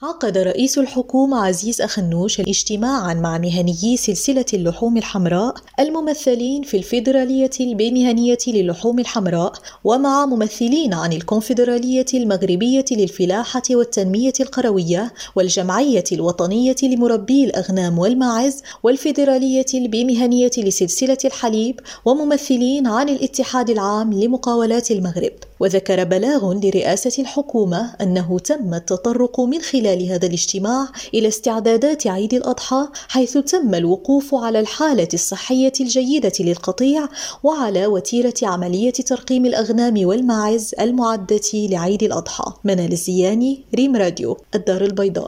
عقد رئيس الحكومة عزيز أخنوش اجتماعاً مع مهنيي سلسلة اللحوم الحمراء الممثلين في الفيدرالية المهنية للحوم الحمراء ومع ممثلين عن الكونفدرالية المغربية للفلاحة والتنمية القروية والجمعية الوطنية لمربي الأغنام والماعز والفيدرالية المهنية لسلسلة الحليب وممثلين عن الاتحاد العام لمقاولات المغرب. وذكر بلاغ لرئاسة الحكومة أنه تم التطرق من خلال هذا الاجتماع إلى استعدادات عيد الأضحى، حيث تم الوقوف على الحالة الصحية الجيدة للقطيع وعلى وتيرة عملية ترقيم الأغنام والماعز المعدة لعيد الأضحى. منال الزياني، ريم راديو، الدار البيضاء.